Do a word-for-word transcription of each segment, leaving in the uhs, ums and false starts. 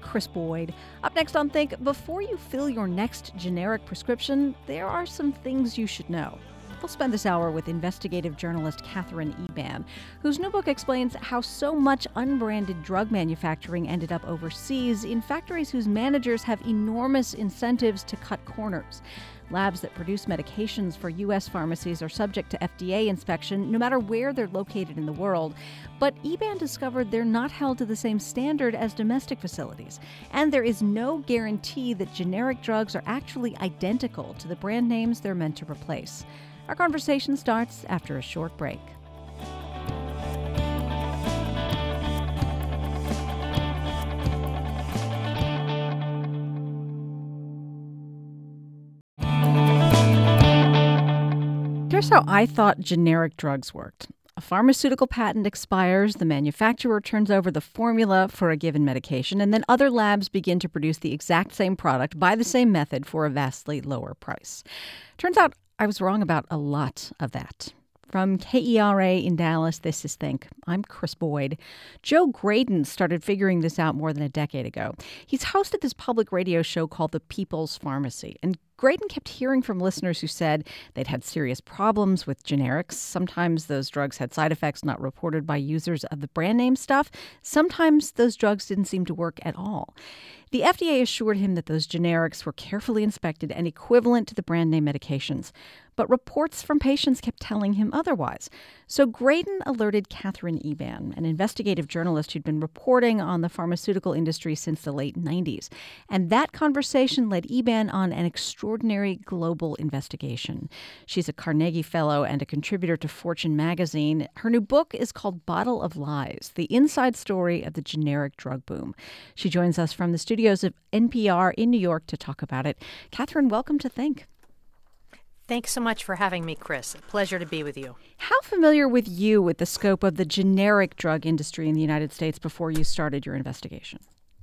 Kris Boyd. Up next on Think, before you fill your next generic prescription, there are some things you should know. We'll spend this hour with investigative journalist Katherine Eban, whose new book explains how so much unbranded drug manufacturing ended up overseas in factories whose managers have enormous incentives to cut corners. Labs that produce medications for U S pharmacies are subject to F D A inspection no matter where they're located in the world. But Eban discovered they're not held to the same standard as domestic facilities. And there is no guarantee that generic drugs are actually identical to the brand names they're meant to replace. Our conversation starts after a short break. Here's how I thought generic drugs worked. A pharmaceutical patent expires, the manufacturer turns over the formula for a given medication, and then other labs begin to produce the exact same product by the same method for a vastly lower price. Turns out I was wrong about a lot of that. From K E R A in Dallas, this is Think. I'm Kris Boyd. Joe Graedon started figuring this out more than a decade ago. He's hosted this public radio show called The People's Pharmacy, and Graedon kept hearing from listeners who said they'd had serious problems with generics. Sometimes those drugs had side effects not reported by users of the brand name stuff. Sometimes those drugs didn't seem to work at all. The F D A assured him that those generics were carefully inspected and equivalent to the brand name medications. But reports from patients kept telling him otherwise. So Graedon alerted Katherine Eban, an investigative journalist who'd been reporting on the pharmaceutical industry since the late nineties. And that conversation led Eban on an extraordinary global investigation. She's a Carnegie Fellow and a contributor to Fortune magazine. Her new book is called Bottle of Lies, the inside story of the generic drug boom. She joins us from the studios of N P R in New York to talk about it. Katherine, welcome to Think. Thanks so much for having me, Kris. A pleasure to be with you. How familiar were you with the scope of the generic drug industry in the United States before you started your investigation?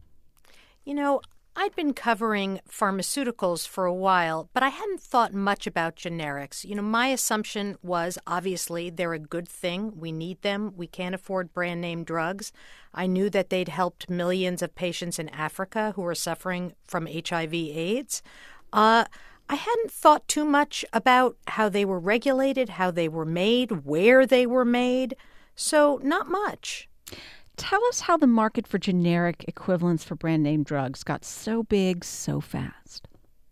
You know, I'd been covering pharmaceuticals for a while, but I hadn't thought much about generics. You know, my assumption was, obviously, they're a good thing. We need them. We can't afford brand name drugs. I knew that they'd helped millions of patients in Africa who were suffering from H I V AIDS. Uh, I hadn't thought too much about how they were regulated, how they were made, where they were made. So not much. Tell us how the market for generic equivalents for brand name drugs got so big so fast.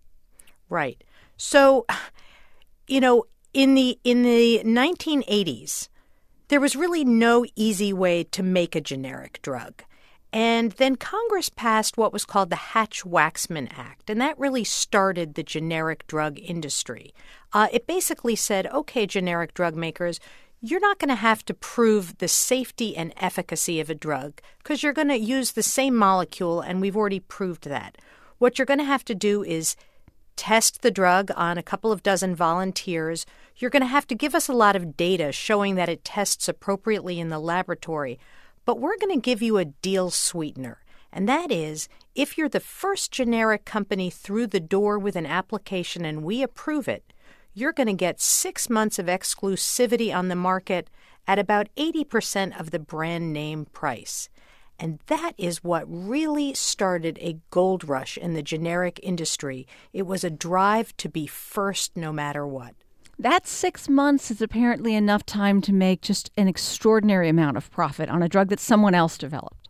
Right. So, you know, in the in the nineteen eighties, there was really no easy way to make a generic drug. And then Congress passed what was called the Hatch-Waxman Act, and that really started the generic drug industry. Uh, it basically said, okay, generic drug makers, you're not going to have to prove the safety and efficacy of a drug because you're going to use the same molecule, and we've already proved that. What you're going to have to do is test the drug on a couple of dozen volunteers. You're going to have to give us a lot of data showing that it tests appropriately in the laboratory. But we're going to give you a deal sweetener, and that is, if you're the first generic company through the door with an application and we approve it, you're going to get six months of exclusivity on the market at about eighty percent of the brand name price. And that is what really started a gold rush in the generic industry. It was a drive to be first no matter what. That six months is apparently enough time to make just an extraordinary amount of profit on a drug that someone else developed.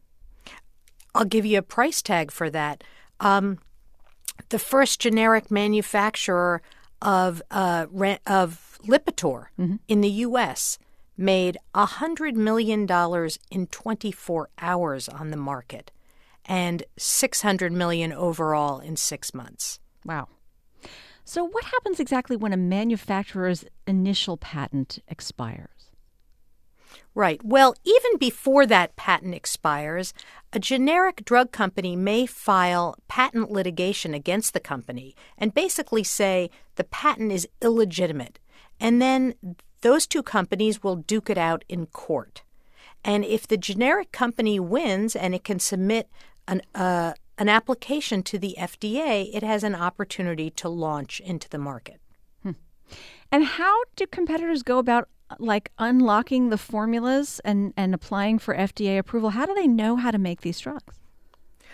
I'll give you a price tag for that. Um, the first generic manufacturer of uh, of Lipitor mm-hmm. in the U S made one hundred million dollars in twenty-four hours on the market and six hundred million dollars overall in six months. Wow. So what happens exactly when a manufacturer's initial patent expires? Right. Well, even before that patent expires, a generic drug company may file patent litigation against the company and basically say the patent is illegitimate. And then those two companies will duke it out in court. And if the generic company wins and it can submit an uh, an application to the F D A, it has an opportunity to launch into the market. Hmm. And how do competitors go about like unlocking the formulas and, and applying for F D A approval? How do they know how to make these drugs?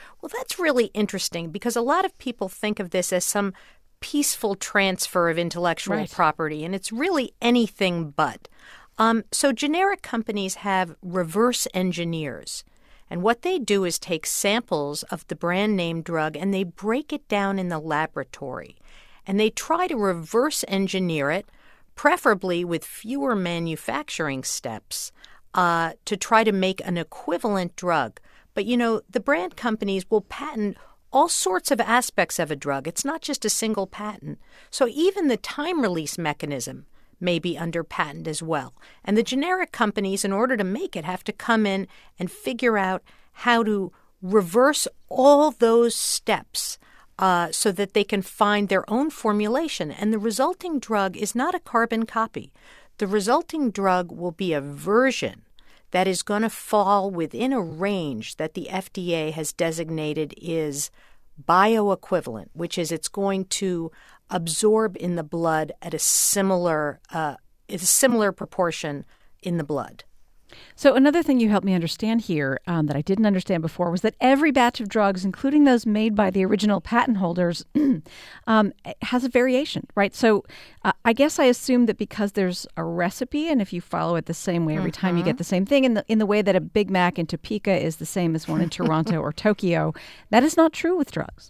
Well, that's really interesting because a lot of people think of this as some peaceful transfer of intellectual Right. property, and it's really anything but. Um, so generic companies have reverse engineers. And what they do is take samples of the brand name drug and they break it down in the laboratory. And they try to reverse engineer it, preferably with fewer manufacturing steps, uh, to try to make an equivalent drug. But, you know, the brand companies will patent all sorts of aspects of a drug. It's not just a single patent. So even the time release mechanism may be under patent as well. And the generic companies, in order to make it, have to come in and figure out how to reverse all those steps uh, so that they can find their own formulation. And the resulting drug is not a carbon copy. The resulting drug will be a version that is going to fall within a range that the F D A has designated is bioequivalent, which is it's going to absorb in the blood at a similar, uh, a similar proportion in the blood. So another thing you helped me understand here um, that I didn't understand before was that every batch of drugs, including those made by the original patent holders, um, has a variation, right? So uh, I guess I assume that because there's a recipe, and if you follow it the same way every mm-hmm. time, you get the same thing in the in the way that a Big Mac in Topeka is the same as one in Toronto or Tokyo. That is not true with drugs.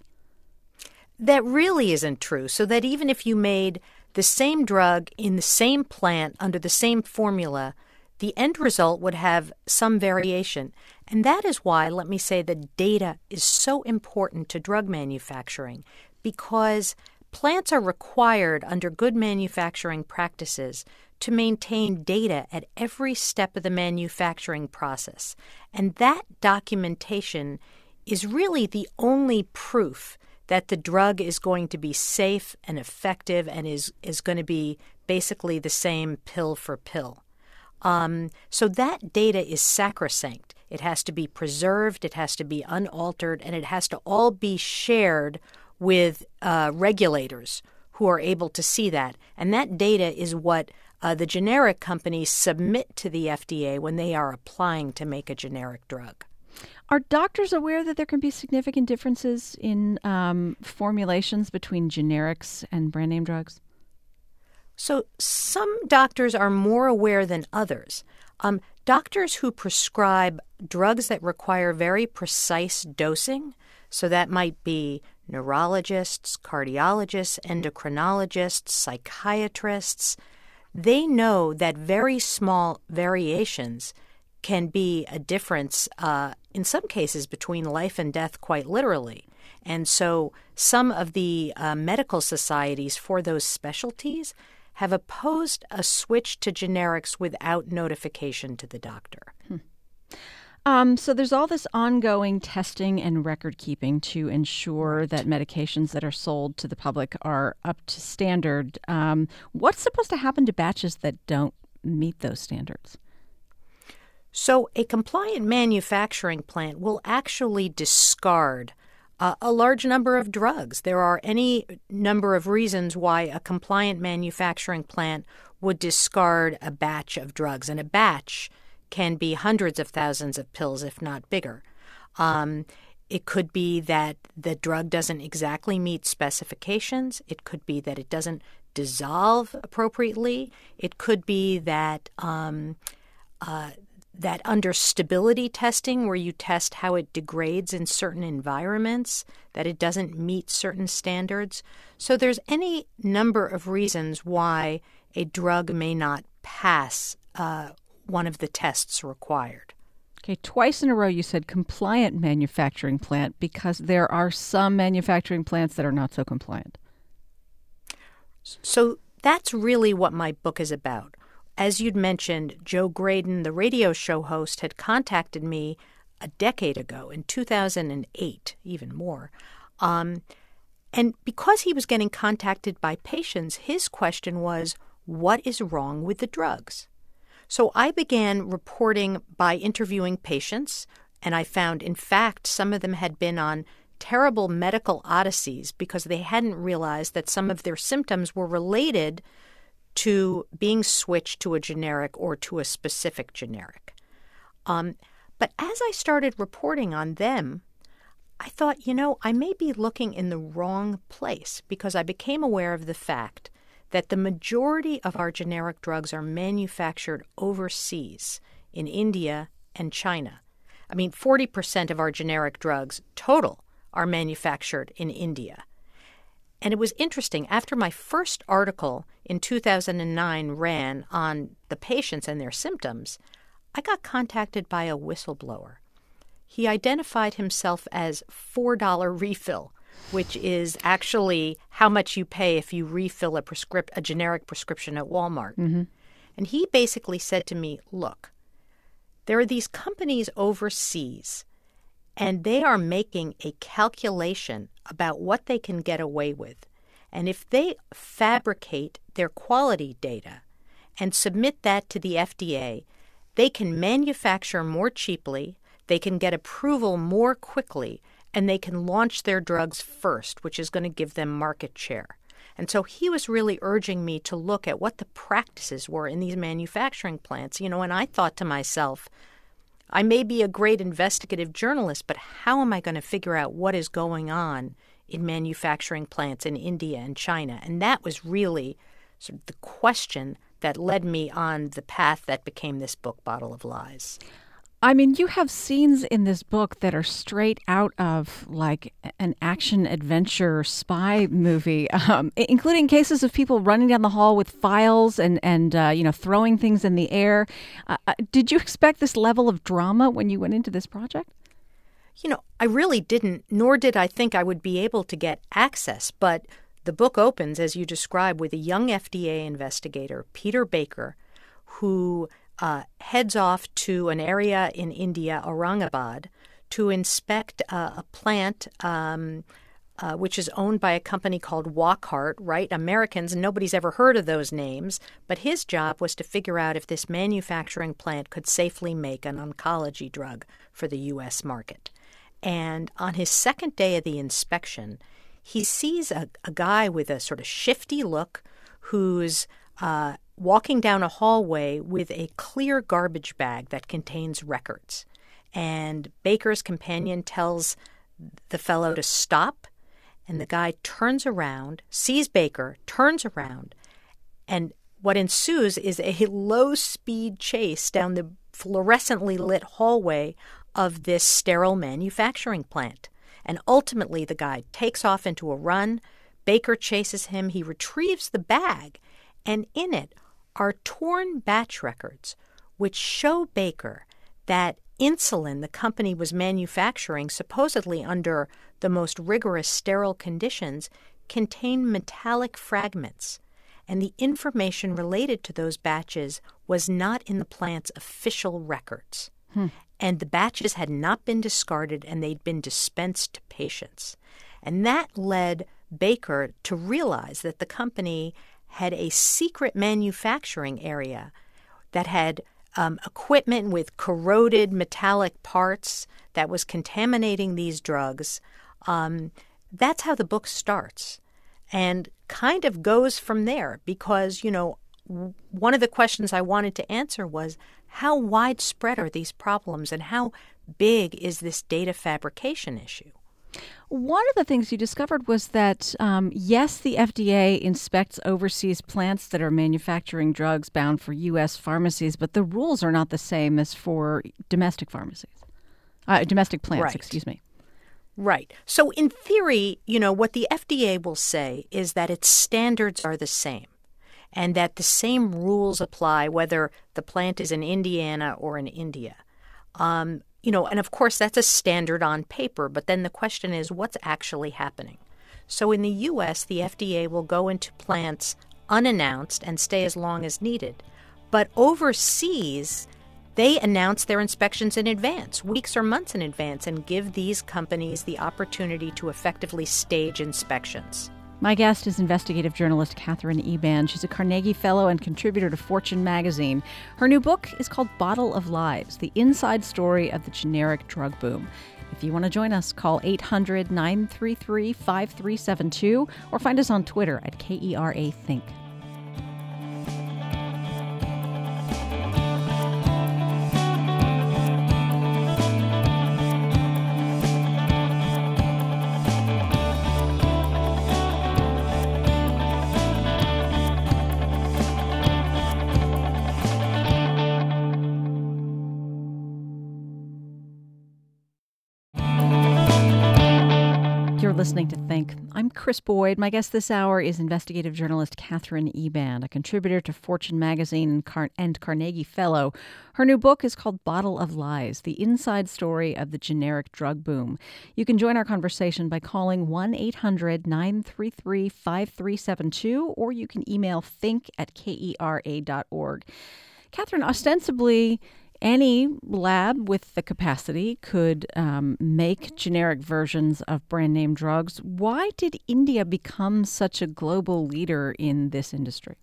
That really isn't true. So that even if you made the same drug in the same plant under the same formula, the end result would have some variation. And that is why, let me say, that data is so important to drug manufacturing, because plants are required under good manufacturing practices to maintain data at every step of the manufacturing process. And that documentation is really the only proof that the drug is going to be safe and effective and is, is going to be basically the same pill for pill. Um, so that data is sacrosanct. It has to be preserved, it has to be unaltered, and it has to all be shared with uh, regulators who are able to see that. And that data is what uh, the generic companies submit to the F D A when they are applying to make a generic drug. Are doctors aware that there can be significant differences in um, formulations between generics and brand name drugs? So some doctors are more aware than others. Um, doctors who prescribe drugs that require very precise dosing, so that might be neurologists, cardiologists, endocrinologists, psychiatrists, they know that very small variations can be a difference, uh, in some cases, between life and death, quite literally. And so some of the uh, medical societies for those specialties have opposed a switch to generics without notification to the doctor. Hmm. Um, so there's all this ongoing testing and record keeping to ensure right. that medications that are sold to the public are up to standard. Um, what's supposed to happen to batches that don't meet those standards? So a compliant manufacturing plant will actually discard Uh, a large number of drugs. There are any number of reasons why a compliant manufacturing plant would discard a batch of drugs, and a batch can be hundreds of thousands of pills, if not bigger. Um, it could be that the drug doesn't exactly meet specifications. It could be that it doesn't dissolve appropriately. It could be that um, uh, that under stability testing, where you test how it degrades in certain environments, that it doesn't meet certain standards. So there's any number of reasons why a drug may not pass uh, one of the tests required. Okay, twice in a row you said compliant manufacturing plant, because there are some manufacturing plants that are not so compliant. So that's really what my book is about. As you'd mentioned, Joe Graydon, the radio show host, had contacted me a decade ago, in two thousand eight, even more. Um, and because he was getting contacted by patients, his question was, what is wrong with the drugs? So I began reporting by interviewing patients, and I found, in fact, some of them had been on terrible medical odysseys because they hadn't realized that some of their symptoms were related to being switched to a generic or to a specific generic. Um, but as I started reporting on them, I thought, you know, I may be looking in the wrong place because I became aware of the fact that the majority of our generic drugs are manufactured overseas in India and China. I mean, forty percent of our generic drugs total are manufactured in India. And it was interesting. After my first article in two thousand nine ran on the patients and their symptoms, I got contacted by a whistleblower. He identified himself as four dollar refill, which is actually how much you pay if you refill a, prescrip- a generic prescription at Walmart. Mm-hmm. And he basically said to me, look, there are these companies overseas, and they are making a calculation about what they can get away with. And if they fabricate their quality data and submit that to the F D A, they can manufacture more cheaply, they can get approval more quickly, and they can launch their drugs first, which is going to give them market share. And so he was really urging me to look at what the practices were in these manufacturing plants. You know, and I thought to myself, I may be a great investigative journalist, but how am I going to figure out what is going on in manufacturing plants in India and China? And that was really sort of the question that led me on the path that became this book, Bottle of Lies. I mean, you have scenes in this book that are straight out of like an action adventure spy movie, um, including cases of people running down the hall with files and, and uh, you know, throwing things in the air. Uh, did you expect this level of drama when you went into this project? You know, I really didn't, nor did I think I would be able to get access. But the book opens, as you describe, with a young F D A investigator, Peter Baker, who Uh, heads off to an area in India, Aurangabad, to inspect uh, a plant um, uh, which is owned by a company called Wockhardt, right? Americans, nobody's ever heard of those names, but his job was to figure out if this manufacturing plant could safely make an oncology drug for the U S market. And on his second day of the inspection, he sees a, a guy with a sort of shifty look who's uh, walking down a hallway with a clear garbage bag that contains records. And Baker's companion tells the fellow to stop, and the guy turns around, sees Baker, turns around, and what ensues is a low-speed chase down the fluorescently lit hallway of this sterile manufacturing plant. And ultimately, the guy takes off into a run. Baker chases him. He retrieves the bag, and in it are torn batch records which show Baker that insulin the company was manufacturing, supposedly under the most rigorous sterile conditions, contained metallic fragments. And the information related to those batches was not in the plant's official records. Hmm. And the batches had not been discarded, and they'd been dispensed to patients. And that led Baker to realize that the company had a secret manufacturing area that had um, equipment with corroded metallic parts that was contaminating these drugs. Um, that's how the book starts and kind of goes from there because, you know, w- one of the questions I wanted to answer was how widespread are these problems and how big is this data fabrication issue? One of the things you discovered was that, um, yes, the F D A inspects overseas plants that are manufacturing drugs bound for U S pharmacies, but the rules are not the same as for domestic pharmacies, uh, domestic plants, right. excuse me. Right. So in theory, you know, what the F D A will say is that its standards are the same and that the same rules apply whether the plant is in Indiana or in India. Um You know, and of course, that's a standard on paper, but then the question is, what's actually happening? So in the U S, the F D A will go into plants unannounced and stay as long as needed. But overseas, they announce their inspections in advance, weeks or months in advance, and give these companies the opportunity to effectively stage inspections. My guest is investigative journalist Katherine Eban. She's a Carnegie Fellow and contributor to Fortune magazine. Her new book is called Bottle of Lies, the inside story of the generic drug boom. If you want to join us, call eight hundred, nine three three, five three seven two or find us on Twitter at K E R A Think. listening to Think. I'm Chris Boyd. My guest this hour is investigative journalist Katherine Eban, a contributor to Fortune magazine and, Car- and Carnegie Fellow. Her new book is called Bottle of Lies, the inside story of the generic drug boom. You can join our conversation by calling one eight hundred nine three three five three seven two, or you can email think at kera dot org. Katherine, ostensibly, any lab with the capacity could um, make generic versions of brand name drugs. Why did India become such a global leader in this industry?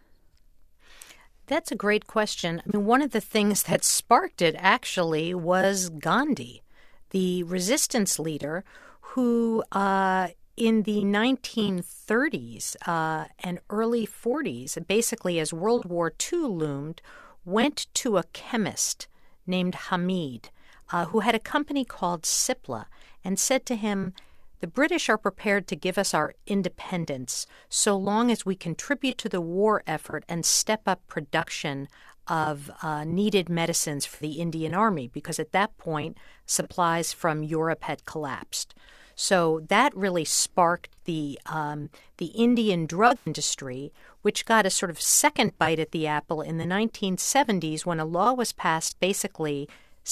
That's a great question. I mean, one of the things that sparked it actually was Gandhi, the resistance leader who uh, in the nineteen thirties uh, and early forties, basically as World War Two loomed, went to a chemist named Hamid, uh, who had a company called Cipla, and said to him, "The British are prepared to give us our independence so long as we contribute to the war effort and step up production of uh, needed medicines for the Indian Army," because at that point, supplies from Europe had collapsed. So that really sparked the um, the Indian drug industry, which got a sort of second bite at the apple in the nineteen seventies when a law was passed basically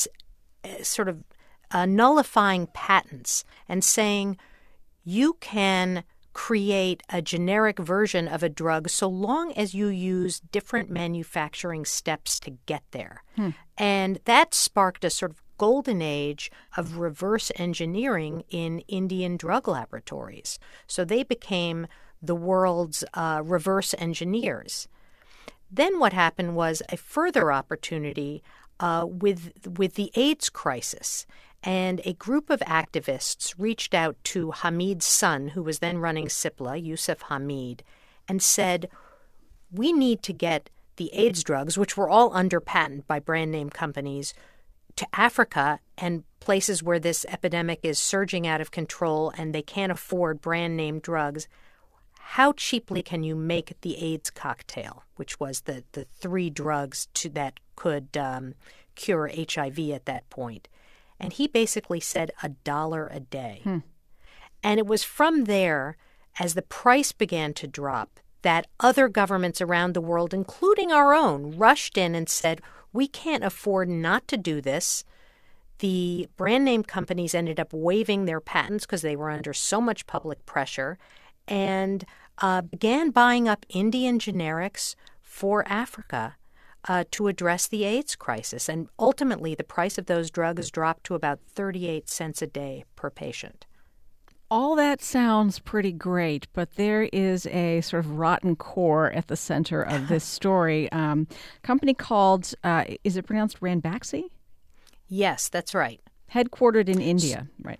sort of uh, nullifying patents and saying you can create a generic version of a drug so long as you use different manufacturing steps to get there. Hmm. And that sparked a sort of golden age of reverse engineering in Indian drug laboratories. So they became the world's uh, reverse engineers. Then what happened was a further opportunity uh, with with the AIDS crisis. And a group of activists reached out to Hamid's son, who was then running Cipla, Yusuf Hamid, and said, we need to get the AIDS drugs, which were all under patent by brand name companies, to Africa and places where this epidemic is surging out of control and they can't afford brand name drugs. How cheaply can you make the AIDS cocktail, which was the, the three drugs to, that could um, cure H I V at that point? And he basically said a dollar a day. Hmm. And it was from there, as the price began to drop, that other governments around the world, including our own, rushed in and said, we can't afford not to do this. The brand name companies ended up waiving their patents because they were under so much public pressure and uh, began buying up Indian generics for Africa uh, to address the AIDS crisis. And ultimately, the price of those drugs dropped to about thirty-eight cents a day per patient. All that sounds pretty great, but there is a sort of rotten core at the center of this story. Um, a company called, uh, is it pronounced Ranbaxy? Yes, that's right. Headquartered in India, right?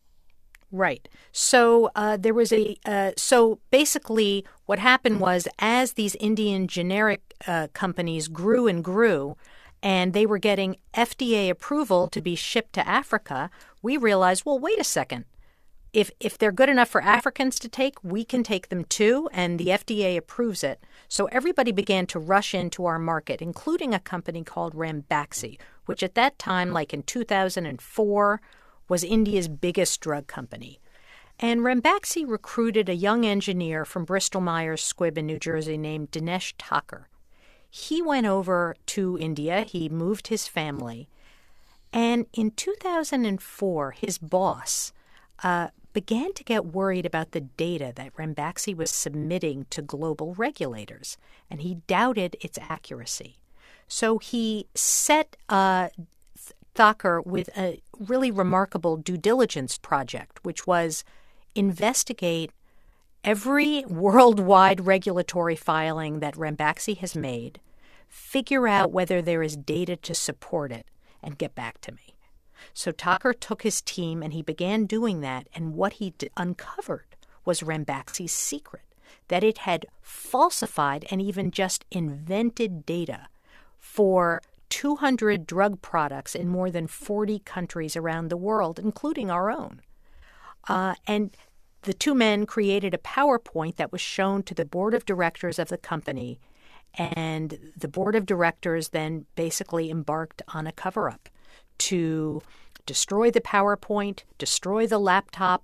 Right. So uh, there was a, uh, so basically what happened was as these Indian generic uh, companies grew and grew, and they were getting F D A approval to be shipped to Africa, we realized, well, wait a second. If if they're good enough for Africans to take, we can take them too, and the F D A approves it. So everybody began to rush into our market, including a company called Ranbaxy, which at that time, like in two thousand four, was India's biggest drug company. And Ranbaxy recruited a young engineer from Bristol-Myers Squibb in New Jersey named Dinesh Thakur. He went over to India. He moved his family. And in two thousand four, his boss uh, began to get worried about the data that Ranbaxy was submitting to global regulators, and he doubted its accuracy. So he set uh, Thakur with a really remarkable due diligence project, which was investigate every worldwide regulatory filing that Ranbaxy has made, figure out whether there is data to support it, and get back to me. So Thakur took his team and he began doing that, and what he d- uncovered was Ranbaxy's secret, that it had falsified and even just invented data for two hundred drug products in more than forty countries around the world, including our own. Uh, and the two men created a PowerPoint that was shown to the board of directors of the company, and the board of directors then basically embarked on a cover-up to destroy the PowerPoint, destroy the laptop,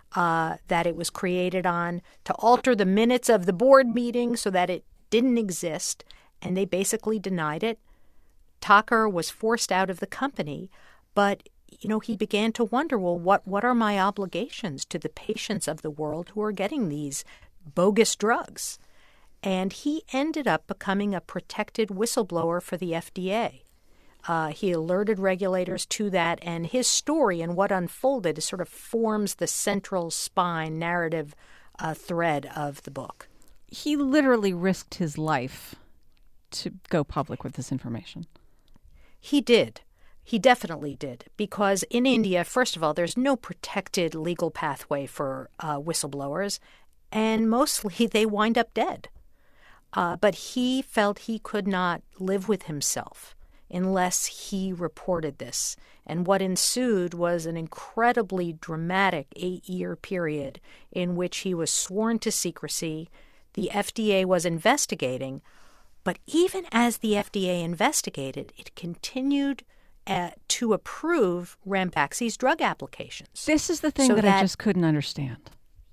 uh, that it was created on, to alter the minutes of the board meeting so that it didn't exist, and they basically denied it. Tucker was forced out of the company, but you know, he began to wonder, well, what, what are my obligations to the patients of the world who are getting these bogus drugs? And he ended up becoming a protected whistleblower for the F D A. Uh, he alerted regulators to that, and his story and what unfolded sort of forms the central spine narrative uh, thread of the book. He literally risked his life to go public with this information. He did. He definitely did, because in India, first of all, there's no protected legal pathway for uh, whistleblowers, and mostly they wind up dead. Uh, but he felt he could not live with himself unless he reported this. And what ensued was an incredibly dramatic eight-year period in which he was sworn to secrecy. The F D A was investigating, but even as the F D A investigated, it continued Uh, to approve Ranbaxy's drug applications. This is the thing so that, that I just couldn't understand.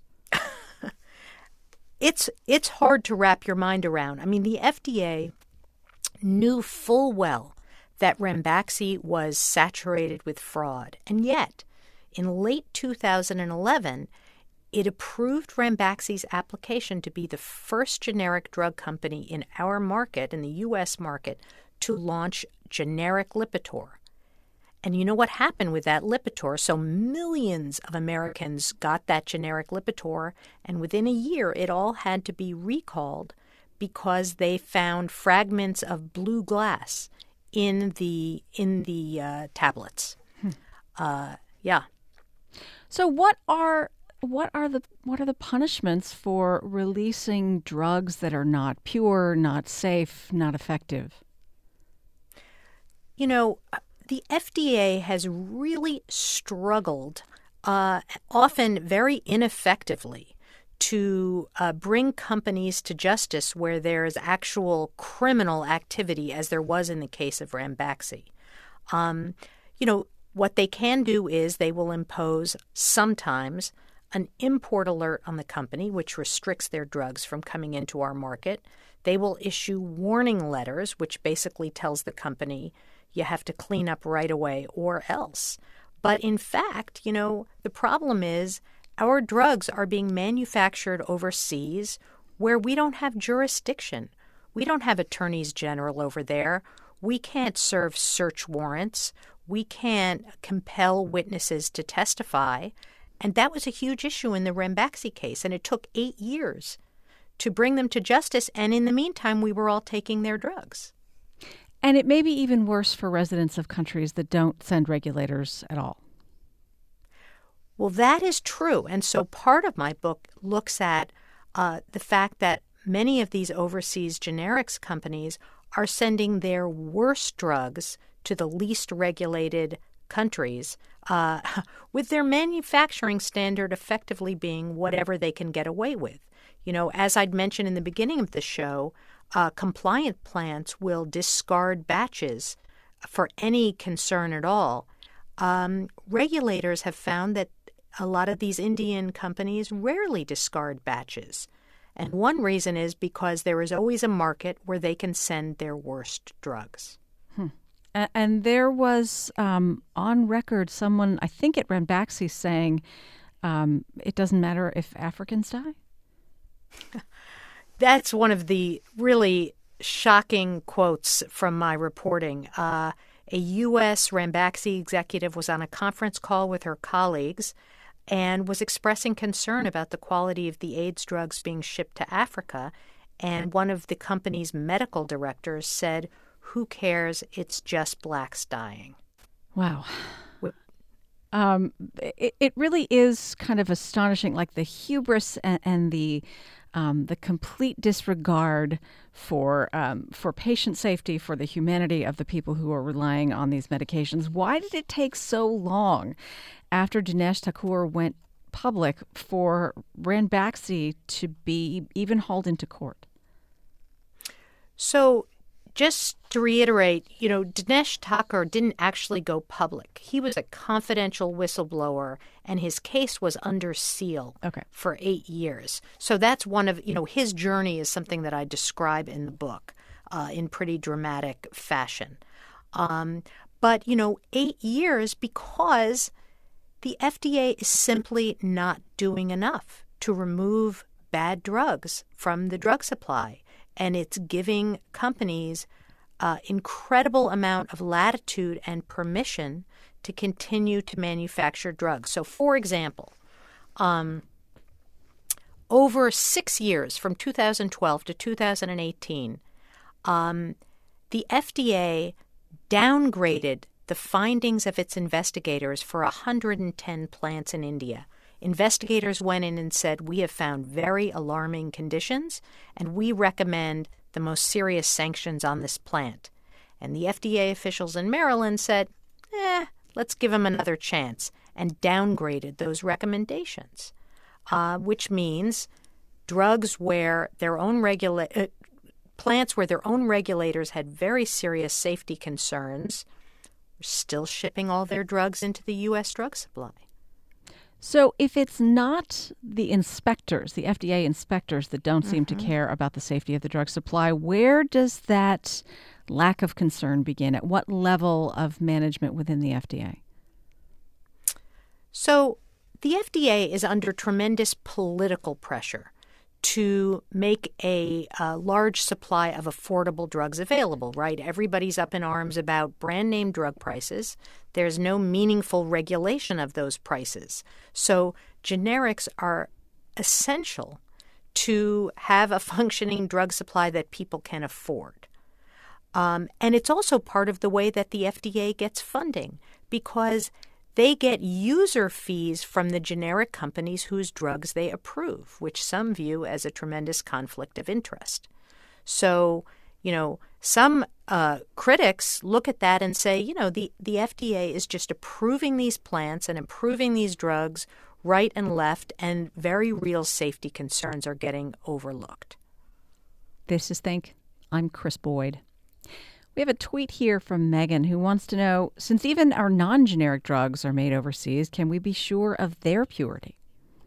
it's it's hard to wrap your mind around. I mean, the F D A knew full well that Ranbaxy was saturated with fraud, and yet, in late two thousand eleven, it approved Ranbaxy's application to be the first generic drug company in our market, in the U S market, to launch generic Lipitor. And you know what happened with that Lipitor? So millions of Americans got that generic Lipitor, and within a year it all had to be recalled because they found fragments of blue glass in the in the uh, tablets. Hmm. Uh, yeah. So what are what are the what are the punishments for releasing drugs that are not pure, not safe, not effective? You know, the F D A has really struggled, uh, often very ineffectively, to uh, bring companies to justice where there is actual criminal activity, as there was in the case of Ranbaxy. Um, you know, what they can do is they will impose sometimes an import alert on the company, which restricts their drugs from coming into our market. They will issue warning letters, which basically tells the company, you have to clean up right away or else. But in fact, you know, the problem is our drugs are being manufactured overseas where we don't have jurisdiction. We don't have attorneys general over there. We can't serve search warrants. We can't compel witnesses to testify. And that was a huge issue in the Ranbaxy case, and it took eight years to bring them to justice. And in the meantime, we were all taking their drugs. And it may be even worse for residents of countries that don't send regulators at all. Well, that is true. And so part of my book looks at uh, the fact that many of these overseas generics companies are sending their worst drugs to the least regulated countries, uh, with their manufacturing standard effectively being whatever they can get away with. You know, as I'd mentioned in the beginning of the show, Uh, compliant plants will discard batches for any concern at all. Um, regulators have found that a lot of these Indian companies rarely discard batches. And one reason is because there is always a market where they can send their worst drugs. Hmm. And, and there was um, on record someone, I think at Ranbaxy, saying um, it doesn't matter if Africans die? That's one of the really shocking quotes from my reporting. Uh, a U S Ranbaxy executive was on a conference call with her colleagues and was expressing concern about the quality of the AIDS drugs being shipped to Africa. And one of the company's medical directors said, "Who cares? It's just blacks dying." Wow. Um, it, it really is kind of astonishing, like the hubris and, and the um, the complete disregard for um, for patient safety, for the humanity of the people who are relying on these medications. Why did it take so long after Dinesh Thakur went public for Ranbaxy to be even hauled into court? So just to reiterate, you know, Dinesh Thakur didn't actually go public. He was a confidential whistleblower, and his case was under seal okay. for eight years. So that's one of, you know, his journey is something that I describe in the book uh, in pretty dramatic fashion. Um, but, you know, eight years because the F D A is simply not doing enough to remove bad drugs from the drug supply. And it's giving companies uh, incredible amount of latitude and permission to continue to manufacture drugs. So, for example, um, over six years, from two thousand twelve to two thousand eighteen, um, the F D A downgraded the findings of its investigators for one hundred ten plants in India. Investigators went in and said, we have found very alarming conditions, and we recommend the most serious sanctions on this plant. And the F D A officials in Maryland said, eh, let's give them another chance, and downgraded those recommendations, uh, which means drugs where their own regula- uh, plants where their own regulators had very serious safety concerns are still shipping all their drugs into the U S drug supply. So if it's not the inspectors, the F D A inspectors that don't seem Mm-hmm. to care about the safety of the drug supply, where does that lack of concern begin? At what level of management within the F D A? So the F D A is under tremendous political pressure to make a, a large supply of affordable drugs available, right? Everybody's up in arms about brand name drug prices. There's no meaningful regulation of those prices. So generics are essential to have a functioning drug supply that people can afford. Um, and it's also part of the way that the F D A gets funding, because they get user fees from the generic companies whose drugs they approve, which some view as a tremendous conflict of interest. So, you know, some uh, critics look at that and say, you know, the, the F D A is just approving these plants and approving these drugs right and left, and very real safety concerns are getting overlooked. This is Think. I'm Chris Boyd. We have a tweet here from Megan who wants to know, since even our non-generic drugs are made overseas, can we be sure of their purity?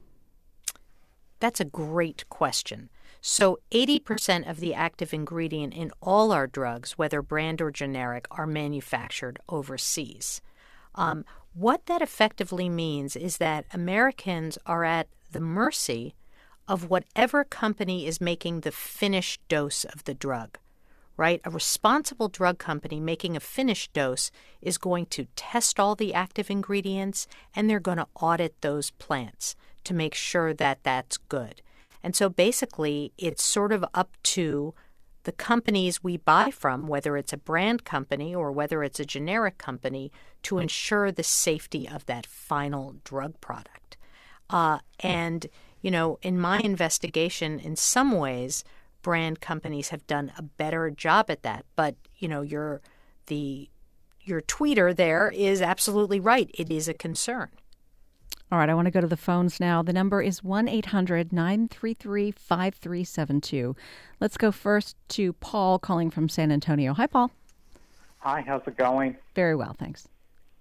That's a great question. So eighty percent of the active ingredient in all our drugs, whether brand or generic, are manufactured overseas. Um, what that effectively means is that Americans are at the mercy of whatever company is making the finished dose of the drug. Right? A responsible drug company making a finished dose is going to test all the active ingredients, and they're going to audit those plants to make sure that that's good. And so basically, it's sort of up to the companies we buy from, whether it's a brand company or whether it's a generic company, to ensure the safety of that final drug product. Uh, and, you know, in my investigation, in some ways, brand companies have done a better job at that. But, you know, your the your tweeter there is absolutely right. It is a concern. All right, I want to go to the phones now. The number is one eight hundred nine three three five three seven two. Let's go first to Paul calling from San Antonio. Hi, Paul. Hi, how's it going? Very well, thanks.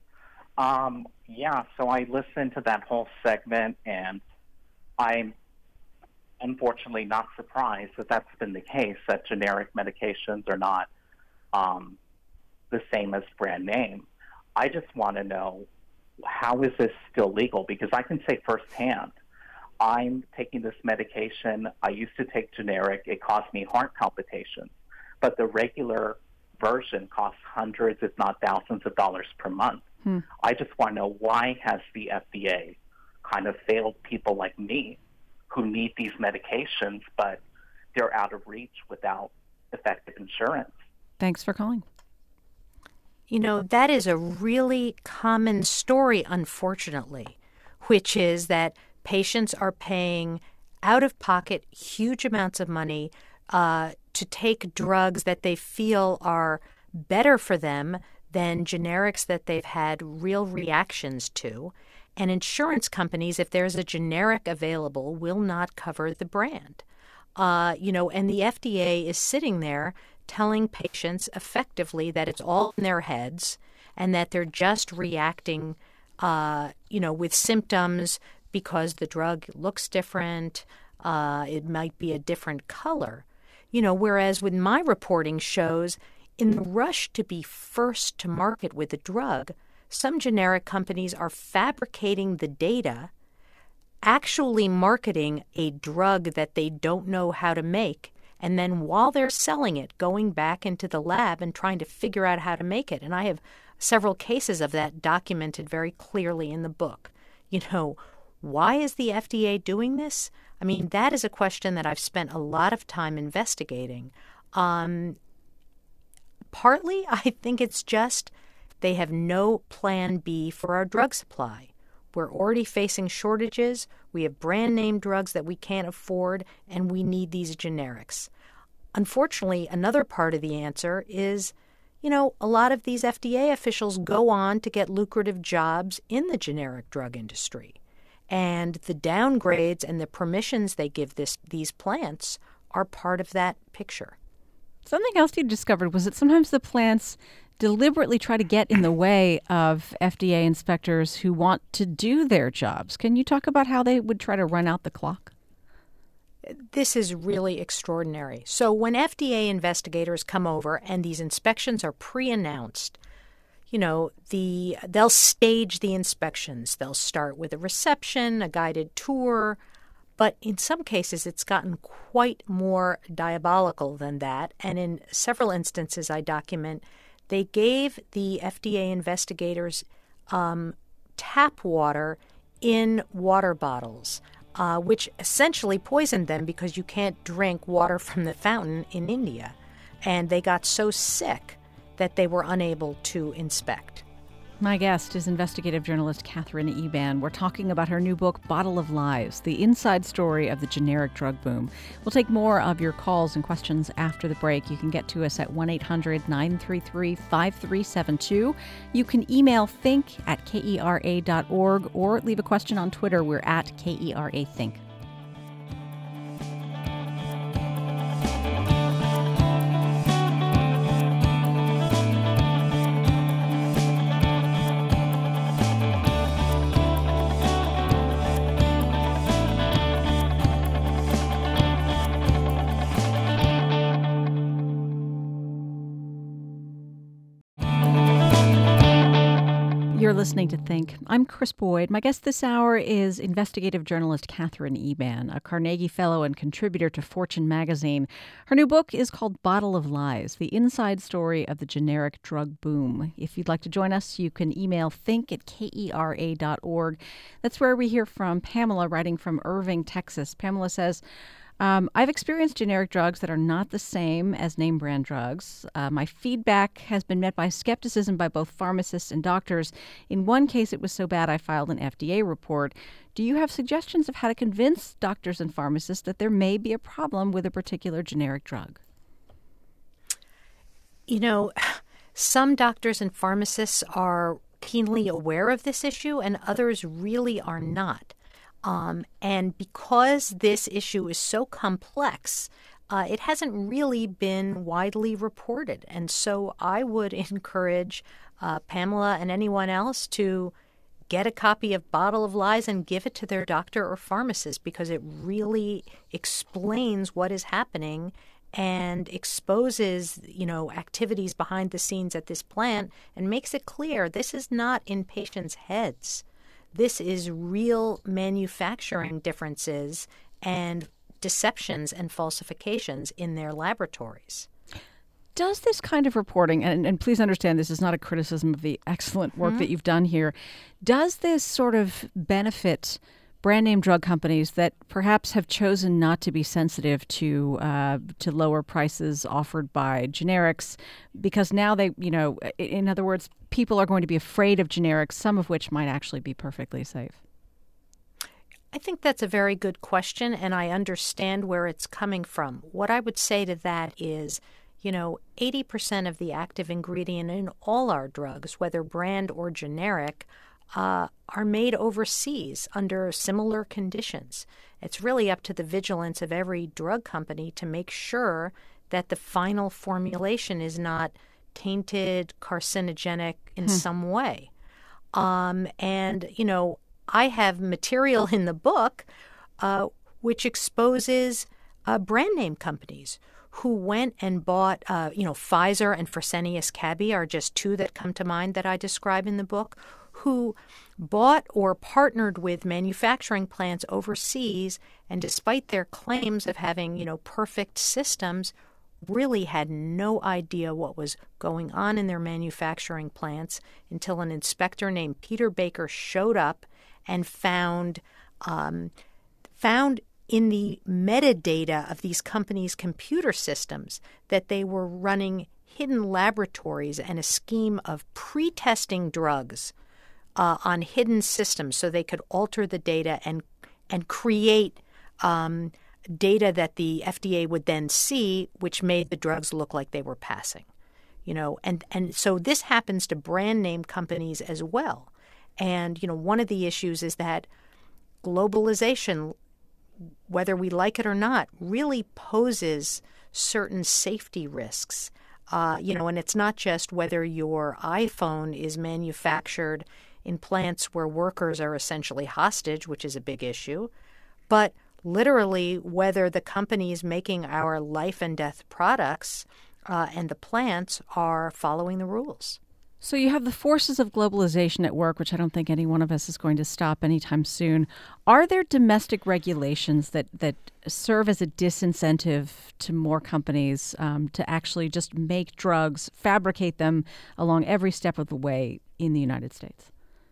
Um, yeah, so I listened to that whole segment, and I'm unfortunately not surprised that that's been the case, that generic medications are not um, the same as brand name. I just want to know, how is this still legal? Because I can say firsthand, I'm taking this medication. I used to take generic. It caused me heart palpitations. But the regular version costs hundreds, if not thousands of dollars per month. Hmm. I just want to know, why has the F D A kind of failed people like me who need these medications, but they're out of reach without effective insurance? Thanks for calling. You know, that is a really common story, unfortunately, which is that patients are paying out-of-pocket huge amounts of money uh, to take drugs that they feel are better for them than generics that they've had real reactions to. And insurance companies, if there's a generic available, will not cover the brand. Uh, you know, and the F D A is sitting there telling patients effectively that it's all in their heads and that they're just reacting, uh, you know, with symptoms because the drug looks different, uh, it might be a different color. You know, whereas with my reporting shows, in the rush to be first to market with a drug, some generic companies are fabricating the data, actually marketing a drug that they don't know how to make, and then while they're selling it, going back into the lab and trying to figure out how to make it. And I have several cases of that documented very clearly in the book. You know, why is the F D A doing this? I mean, that is a question that I've spent a lot of time investigating. Um, partly, I think it's just they have no plan B for our drug supply. We're already facing shortages. We have brand name drugs that we can't afford, and we need these generics. Unfortunately, another part of the answer is, you know, a lot of these F D A officials go on to get lucrative jobs in the generic drug industry. And the downgrades and the permissions they give this these plants are part of that picture. Something else you discovered was that sometimes the plants deliberately try to get in the way of F D A inspectors who want to do their jobs. Can you talk about how they would try to run out the clock? This is really extraordinary. So when F D A investigators come over and these inspections are pre-announced, you know, the they'll stage the inspections. They'll start with a reception, a guided tour, but in some cases it's gotten quite more diabolical than that. And in several instances I document, they gave the F D A investigators um, tap water in water bottles, uh, which essentially poisoned them because you can't drink water from the fountain in India. And they got so sick that they were unable to inspect. My guest is investigative journalist Katherine Eban. We're talking about her new book, Bottle of Lies, the inside story of the generic drug boom. We'll take more of your calls and questions after the break. You can get to us at one eight hundred nine three three five three seven two. You can email think at kera dot org or leave a question on Twitter. We're at kera think. You're listening to Think. I'm Chris Boyd. My guest this hour is investigative journalist Katherine Eban, a Carnegie Fellow and contributor to Fortune magazine. Her new book is called Bottle of Lies, the inside story of the generic drug boom. If you'd like to join us, you can email think at kera dot org. That's where we hear from Pamela, writing from Irving, Texas. Pamela says, Um, I've experienced generic drugs that are not the same as name brand drugs. Uh, my feedback has been met by skepticism by both pharmacists and doctors. In one case, it was so bad I filed an F D A report. Do you have suggestions of how to convince doctors and pharmacists that there may be a problem with a particular generic drug? You know, some doctors and pharmacists are keenly aware of this issue and others really are not. Um, and because this issue is so complex, uh, it hasn't really been widely reported. And so I would encourage uh, Pamela and anyone else to get a copy of Bottle of Lies and give it to their doctor or pharmacist, because it really explains what is happening and exposes, you know, activities behind the scenes at this plant and makes it clear this is not in patients' heads. This is real manufacturing differences and deceptions and falsifications in their laboratories. Does this kind of reporting, and, and please understand this is not a criticism of the excellent work mm-hmm. that you've done here, does this sort of benefit brand name drug companies that perhaps have chosen not to be sensitive to uh, to lower prices offered by generics, because now they, you know, in other words, people are going to be afraid of generics, some of which might actually be perfectly safe? I think that's a very good question, and I understand where it's coming from. What I would say to that is, you know, eighty percent of the active ingredient in all our drugs, whether brand or generic, Uh, are made overseas under similar conditions. It's really up to the vigilance of every drug company to make sure that the final formulation is not tainted, carcinogenic in hmm. some way. Um, and, you know, I have material in the book uh, which exposes uh, brand name companies who went and bought, uh, you know, Pfizer and Fresenius Kabi are just two that come to mind that I describe in the book, who bought or partnered with manufacturing plants overseas, and despite their claims of having, you know, perfect systems, really had no idea what was going on in their manufacturing plants until an inspector named Peter Baker showed up and found um, found in the metadata of these companies' computer systems that they were running hidden laboratories and a scheme of pre-testing drugs uh, on hidden systems so they could alter the data and and create um, data that the F D A would then see, which made the drugs look like they were passing. You know, and, and so this happens to brand name companies as well. And, you know, one of the issues is that globalization, whether we like it or not, really poses certain safety risks. Uh, you know, and it's not just whether your iPhone is manufactured in plants where workers are essentially hostage, which is a big issue, but literally whether the companies making our life and death products uh, and the plants are following the rules. So you have the forces of globalization at work, which I don't think any one of us is going to stop anytime soon. Are there domestic regulations that, that serve as a disincentive to more companies um, to actually just make drugs, fabricate them along every step of the way in the United States?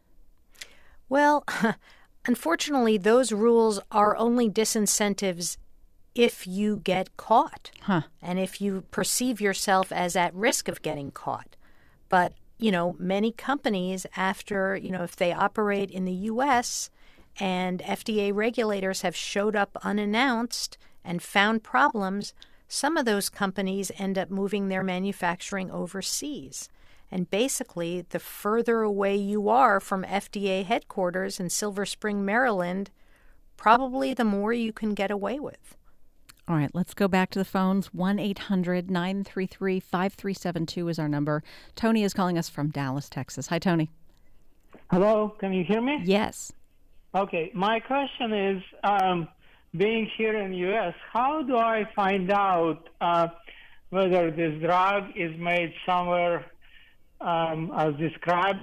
Well, unfortunately, those rules are only disincentives if you get caught huh. and if you perceive yourself as at risk of getting caught. But, you know, many companies, after, you know, if they operate in the U S and F D A regulators have showed up unannounced and found problems, some of those companies end up moving their manufacturing overseas. And basically, the further away you are from F D A headquarters in Silver Spring, Maryland, probably the more you can get away with. All right, let's go back to the phones. one eight hundred nine three three five three seven two is our number. Tony is calling us from Dallas, Texas. Hi, Tony. Hello, can you hear me? Yes. Okay, my question is, um, being here in the U S, how do I find out uh, whether this drug is made somewhere um, as described,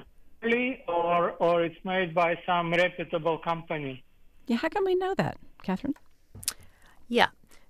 or or it's made by some reputable company? Yeah, how can we know that, Catherine? Yeah.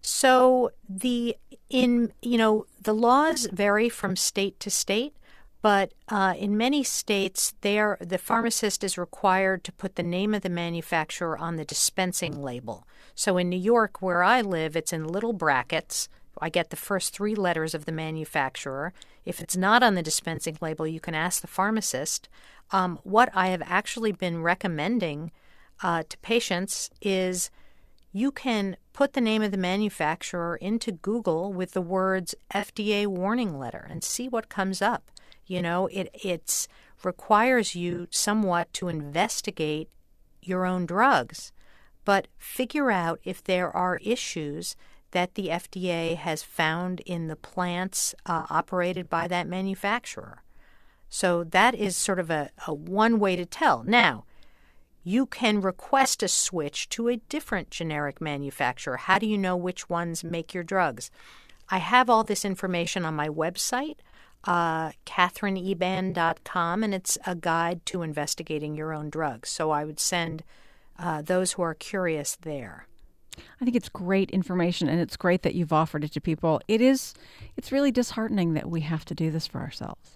So the in you know the laws vary from state to state, but uh, in many states, they are, the pharmacist is required to put the name of the manufacturer on the dispensing label. So in New York, where I live, it's in little brackets. I get the first three letters of the manufacturer. If it's not on the dispensing label, you can ask the pharmacist. Um, what I have actually been recommending uh, to patients is you can put the name of the manufacturer into Google with the words F D A warning letter and see what comes up. You know, it it's requires you somewhat to investigate your own drugs, but figure out if there are issues that the F D A has found in the plants uh, operated by that manufacturer. So that is sort of a, a one way to tell. Now, you can request a switch to a different generic manufacturer. How do you know which ones make your drugs? I have all this information on my website, uh, Catherine Eban dot com, and it's a guide to investigating your own drugs. So I would send uh, those who are curious there. I think it's great information, and it's great that you've offered it to people. It is, it's really disheartening that we have to do this for ourselves.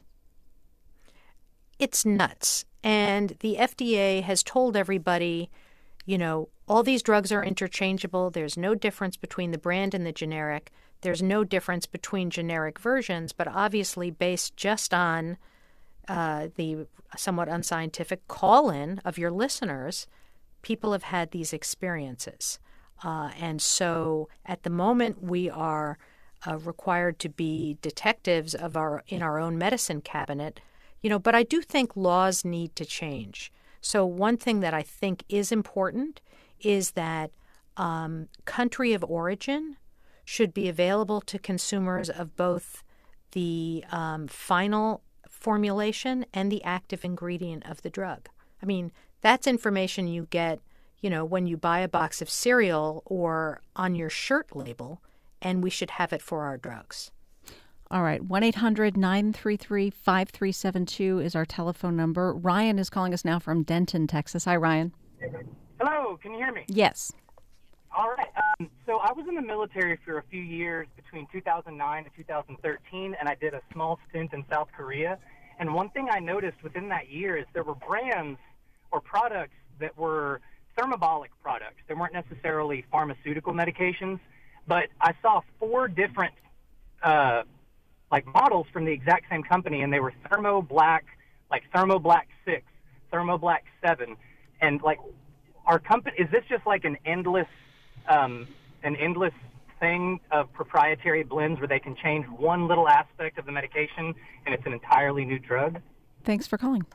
It's nuts. And the F D A has told everybody, you know, all these drugs are interchangeable. There's no difference between the brand and the generic. There's no difference between generic versions, but obviously based just on uh, the somewhat unscientific call-in of your listeners, people have had these experiences. Uh, and so at the moment we are uh, required to be detectives of our in our own medicine cabinet. You know, but I do think laws need to change. So one thing that I think is important is that um, country of origin should be available to consumers of both the um, final formulation and the active ingredient of the drug. I mean, that's information you get, you know, when you buy a box of cereal or on your shirt label, and we should have it for our drugs. All right. one eight hundred nine three three five three seven two is our telephone number. Ryan is calling us now from Denton, Texas. Hi, Ryan. Hello. Can you hear me? Yes. All right. Um, so I was in the military for a few years between two thousand nine and two thousand thirteen, and I did a small stint in South Korea. And one thing I noticed within that year is there were brands or products that were thermobolic products. They weren't necessarily pharmaceutical medications, but I saw four different uh, like models from the exact same company, and they were Thermo Black, like Thermo Black six, Thermo Black seven, and like our company. Is this just like an endless, um, an endless thing of proprietary blends where they can change one little aspect of the medication and it's an entirely new drug? Thanks for calling.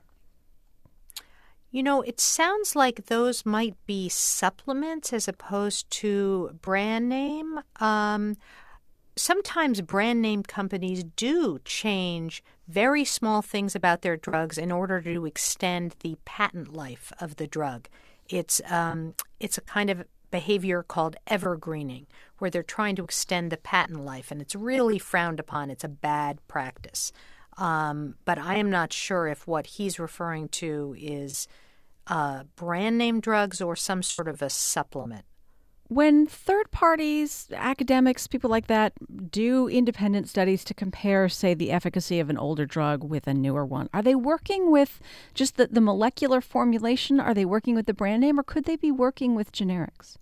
You know, it sounds like those might be supplements as opposed to brand name. Um, sometimes brand name companies do change very small things about their drugs in order to extend the patent life of the drug. It's um, it's a kind of behavior called evergreening, where they're trying to extend the patent life, and it's really frowned upon. It's a bad practice. Um, but I am not sure if what he's referring to is uh, brand name drugs or some sort of a supplement. When third parties, academics, people like that, do independent studies to compare, say, the efficacy of an older drug with a newer one, are they working with just the, the molecular formulation? Are they working with the brand name, or could they be working with generics?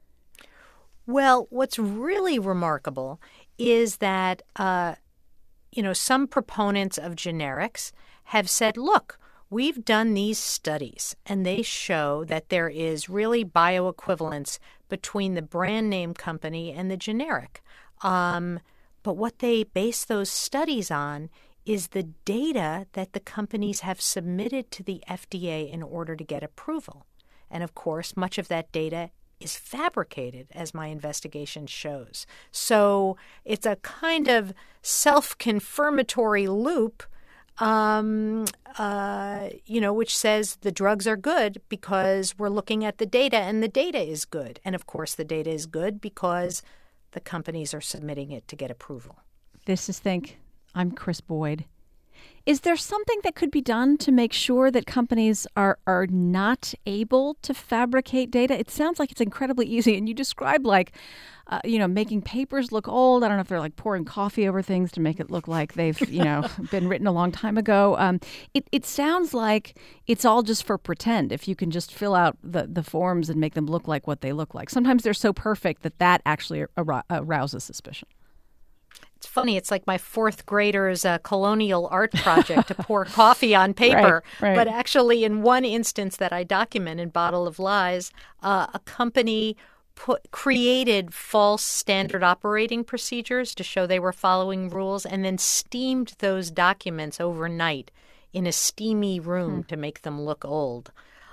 Well, what's really remarkable is that uh, you know, some proponents of generics have said, look, we've done these studies, and they show that there is really bioequivalence between the brand name company and the generic. Um, but what they base those studies on is the data that the companies have submitted to the F D A in order to get approval. And of course, much of that data is fabricated, as my investigation shows. So it's a kind of self-confirmatory loop, um, uh, you know, which says the drugs are good because we're looking at the data, and the data is good. And of course, the data is good because the companies are submitting it to get approval. This is Think. I'm Chris Boyd. Is there something that could be done to make sure that companies are, are not able to fabricate data? It sounds like it's incredibly easy. And you described like, uh, you know, making papers look old. I don't know if they're like pouring coffee over things to make it look like they've, you know, been written a long time ago. Um, it, it sounds like it's all just for pretend. If you can just fill out the, the forms and make them look like what they look like. Sometimes they're so perfect that that actually ar- arouses suspicion. It's funny. It's like my fourth grader's uh, colonial art project to pour coffee on paper. Right, right. But actually, in one instance that I document in Bottle of Lies, uh, a company put, created false standard operating procedures to show they were following rules, and then steamed those documents overnight in a steamy room hmm. to make them look old.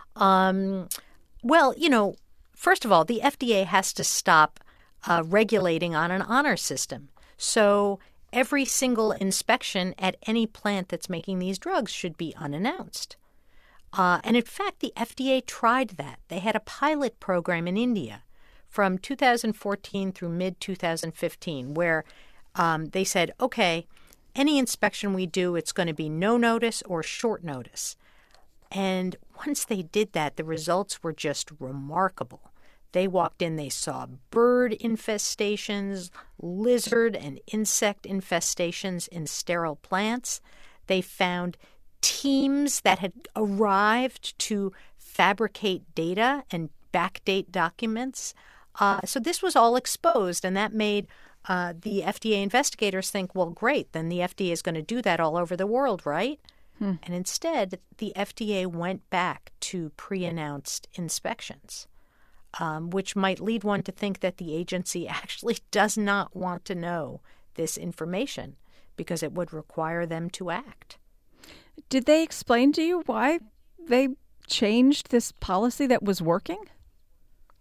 Um, well, you know, first of all, the F D A has to stop uh, regulating on an honor system. So every single inspection at any plant that's making these drugs should be unannounced. Uh, and in fact, the F D A tried that. They had a pilot program in India from two thousand fourteen through mid twenty fifteen where um, they said, okay, any inspection we do, it's going to be no notice or short notice. And once they did that, the results were just remarkable. They walked in, they saw bird infestations, lizard and insect infestations in sterile plants. They found teams that had arrived to fabricate data and backdate documents. Uh, so this was all exposed, and that made uh, the F D A investigators think, well, great, then the F D A is going to do that all over the world, right? Hmm. And instead, the F D A went back to pre-announced inspections. Um, which might lead one to think that the agency actually does not want to know this information because it would require them to act. Did they explain to you why they changed this policy that was working?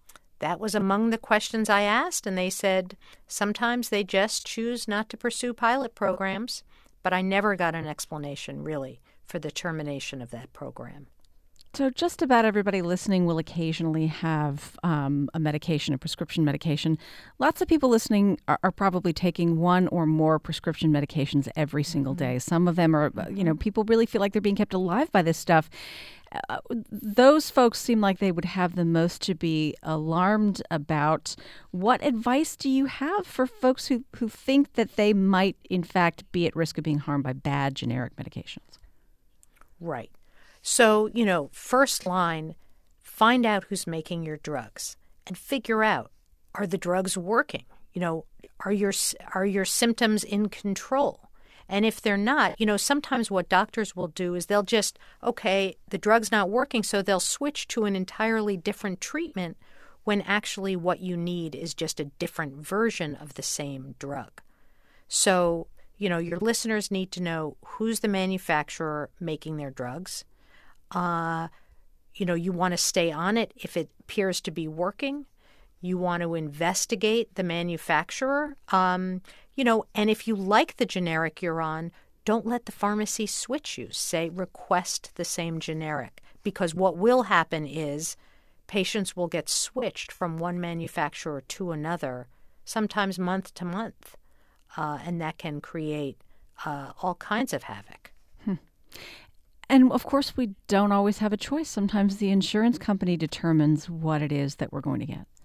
that was among the questions I asked, and they said sometimes they just choose not to pursue pilot programs, but I never got an explanation, really, for the termination of that program. So just about everybody listening will occasionally have um, a medication, a prescription medication. Lots of people listening are, are probably taking one or more prescription medications every single day. Some of them are, you know, people really feel like they're being kept alive by this stuff. Uh, those folks seem like they would have the most to be alarmed about. What advice do you have for folks who, who think that they might, in fact, be at risk of being harmed by bad generic medications? Right. So, you know, first line, find out who's making your drugs and figure out, are the drugs working? You know, are your are your symptoms in control? And if they're not, you know, sometimes what doctors will do is they'll just, okay, the drug's not working, so they'll switch to an entirely different treatment when actually what you need is just a different version of the same drug. So, you know, your listeners need to know who's the manufacturer making their drugs. Uh, you know, you want to stay on it if it appears to be working. You want to investigate the manufacturer. Um, you know, and if you like the generic you're on, don't let the pharmacy switch you. Say, request the same generic. Because what will happen is patients will get switched from one manufacturer to another, sometimes month to month. Uh, and that can create uh, all kinds of havoc. Hmm. And, of course, we don't always have a choice. Sometimes the insurance company determines what it is that we're going to get.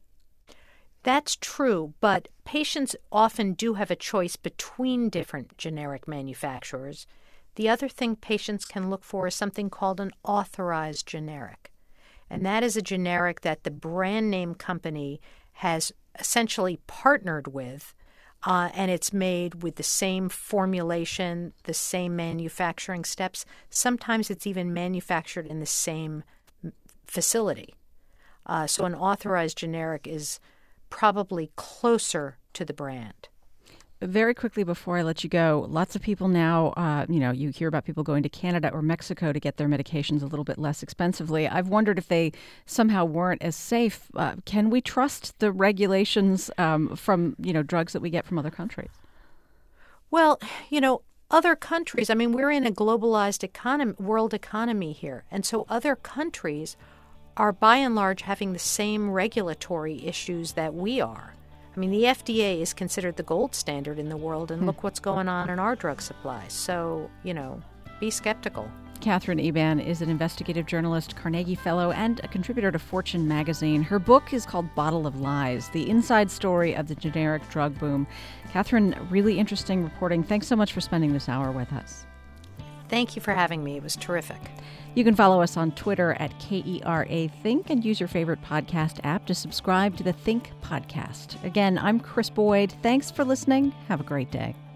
That's true, but patients often do have a choice between different generic manufacturers. The other thing patients can look for is something called an authorized generic. And that is a generic that the brand name company has essentially partnered with, Uh, and it's made with the same formulation, the same manufacturing steps. Sometimes it's even manufactured in the same facility. Uh, so an authorized generic is probably closer to the brand. Very quickly before I let you go, lots of people now, uh, you know, you hear about people going to Canada or Mexico to get their medications a little bit less expensively. I've wondered if they somehow weren't as safe. Uh, can we trust the regulations um, from, you know, drugs that we get from other countries? Well, you know, other countries, I mean, we're in a globalized economy, world economy here. And so other countries are by and large having the same regulatory issues that we are. I mean, the F D A is considered the gold standard in the world, and look what's going on in our drug supply. So, you know, be skeptical. Katherine Eban is an investigative journalist, Carnegie Fellow, and a contributor to Fortune magazine. Her book is called Bottle of Lies, the inside story of the generic drug boom. Katherine, really interesting reporting. Thanks so much for spending this hour with us. Thank you for having me. It was terrific. You can follow us on Twitter at K E R A Think and use your favorite podcast app to subscribe to the Think podcast. Again, I'm Chris Boyd. Thanks for listening. Have a great day.